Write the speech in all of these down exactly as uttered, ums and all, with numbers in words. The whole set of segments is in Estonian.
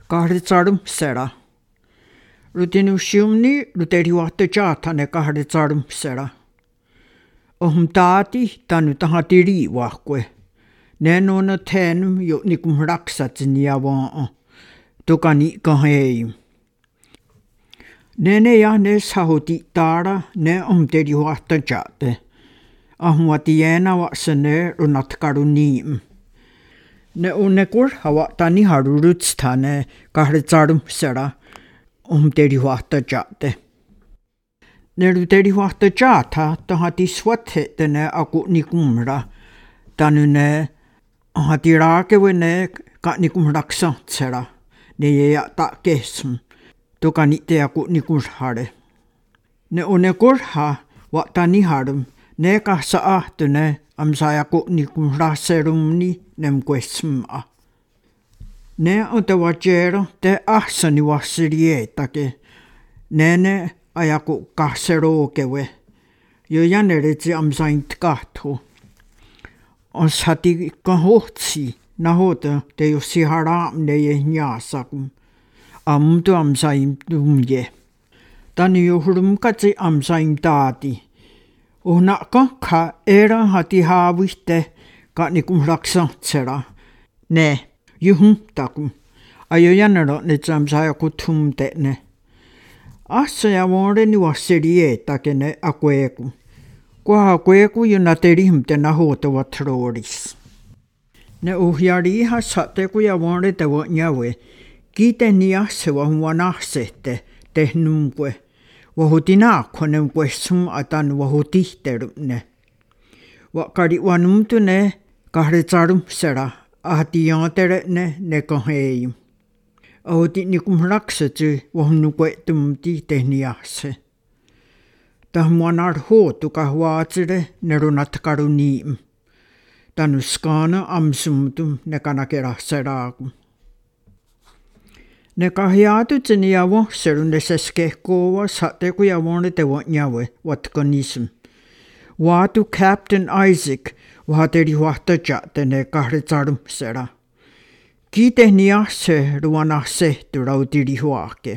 kahdetsadum sera. Rutinu siumni ruteri wahto jaatane kahdetsadum sera. Ohum taati tanu tahatiri wahkwe. Nenona tenum jo nikum raksatsin javaan. Tukani kaheim. Nene ja ne sahuti taara ne om teri wahto jaate. Ahmuati jena vaksane runatkaru niim. Ne unekur hawa tani harurutstane kahdetsadum sera. Om teri wahto jaate. Ne ruteri wahto jaata tahati swathe tene aku nikumra. Tanu ne hati raakewe ne ka nikum raksantsera. Ne ja ta kesm. Tuka nitte aku nikurhare. Ne unekurha wa tani harum. Ne kahsa ahtune amsajaku nikum raserumni nem kwesma. Ne ote wajero te ahsani wasirietake. Nene ajaku kahserokewe. Jo jäneritsi amsaint kahtu. Os hati kahohtsi nahote te jussi haram ne jehniasakum. Amtu amsaim tumje. Tani juhrum katsi amsaim taati. Una kakka era hati haaviste ka nikum raksantsera. Ne, juhum takum. Ajo jännerot nyt samsaa kutumte ne. Assa ja vuoreni wassirietake ne akueku. Kuha akueku jona terihmte nahotavat rooris. Ne uhjari ihan sateku ja vuorete vuonjawe. Kiiteni jasse vahuanahsehte tehnumkwe. Vahuti naakkonen kwessum atan vahutihterumne. Vakari vanumtune kahdetsadum sera ahti jaaterene ne kaheim. Ahuti nikum raksatsi vahunukwetumti tehniasse. Tahmuanar hootu kahvaatsire ne runatkaru niim. Tanuskana amsumtum ne kanakerahseraakum. Ne kahjaatutseni javo serunne seskehkova sateku javone te vanjawe vatkanism. Vaatu Captain Isaac vahateri huahtajate ne kahdetsadum sera. Kiitehni jasse ruanahsehtu rautiri huake.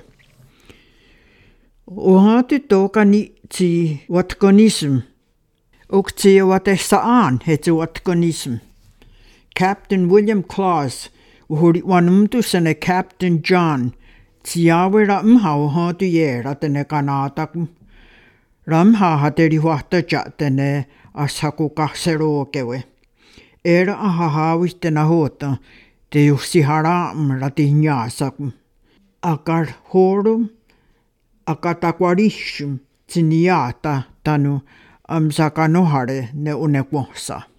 Ohaatu tokani tsi vatkanism. Uktsi vatessa aan hetsi vatkanism. Captain William Claus uhuri vanumtusene Captain John tsiawe ramha uhatu jera tene kanatakum. Ramha hateri huahtajatene ashaku kahserokewe. Era aha haavistena hoota te jussi haram ratinjaasakum. Akar horum akatakwarishum tsiniata tanu amsakanohare ne unekwohsa.